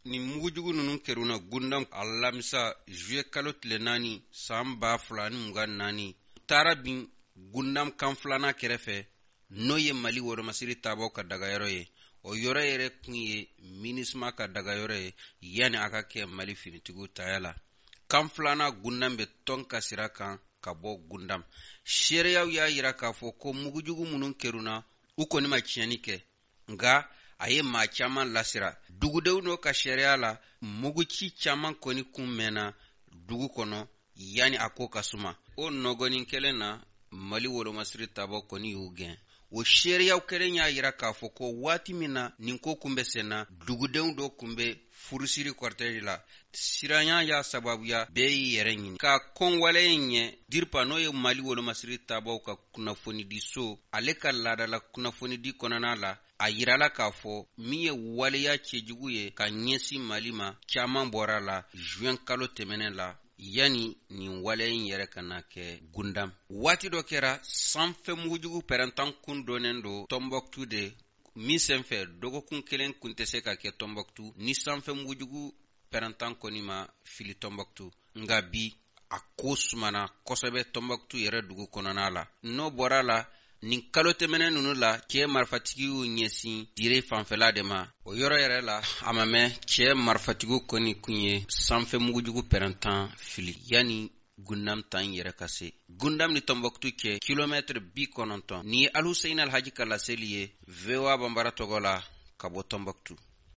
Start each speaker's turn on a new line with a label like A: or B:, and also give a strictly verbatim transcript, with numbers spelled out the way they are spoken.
A: ni mugujugu nunun keruna gundam alamisa juye kalo tile nani san ba fila ni mugan nani tara bin gundam kan filana kɛrɛfɛ n'o ye Mali wolomasiri taabɔ ka dagayɔrɔ ye. O yɔrɔ yɛrɛ kun ye MINUSMA ka dagayɔrɔ ye yani a ka kɛ Mali finitigiw taya la. Kan filana gundam bɛ tɔn ka sira kan ka bɔ gundam. Seereyaw y'a yira k'a fɔ ko mugujugu minnu kɛruna u kɔni ma tiɲɛni kɛ nka a ye maa caman lasira. Dugudenw n'o ka seereya la muguci caman kɔni kun mɛnna dugu kɔnɔ yani a ko ka suma. O nɔgɔnin kelen na Mali wolomasiri taabɔ kɔni y'u gɛn. O seereyaw kelen y'a yira k'a fɔ ko waati min na nin ko kun bɛ senna dugudenw dɔ kun bɛ furusiri kɔrɔtɛji la. Siranya y'a sababuya bɛɛ y'i yɛrɛ ɲini. Ka kɔnwale in ɲɛ Dirpa n'o ye Mali wolomasiri taabɔ ka kunnafoni di so ale ka laadala kunnafoni di kɔnɔna la a yirala k'a fɔ min ye waleya cɛjugu ye ka ɲɛsin Mali ma caman bɔra la juin kalo tɛmɛnen la yani nin wale in yɛrɛ kana kɛ gundam. Waati dɔ kɛra sanfɛ mugujugu pɛrɛntan kun donnen do Tombouctou de min senfɛ dɔgɔkun kelen kun tɛ se ka kɛ Tombouctou ni sanfɛ mugujugu pɛrɛntan kɔni ma fili Tombouctou. Nga bi a ko sumana kosɛbɛ Tombouctou yɛrɛ dugu kɔnɔna la. N'o bɔra la nin kalo tɛmɛnen ninnu la cɛ marifatigiw ɲɛsin dire fanfɛla de ma. O yɔrɔ yɛrɛ la a ma mɛn cɛ marifatigiw kɔni kun ye sanfɛ mugujugu pɛrɛntan fili yani gundam tan yɛrɛ ka se. Gundam ni Tombouctou cɛ kilomètre bi kɔnɔntɔn. Ni ye Al Hussein Al Haji ka laseli ye V O A Bambara tɔgɔ la ka bɔ Tombouctou.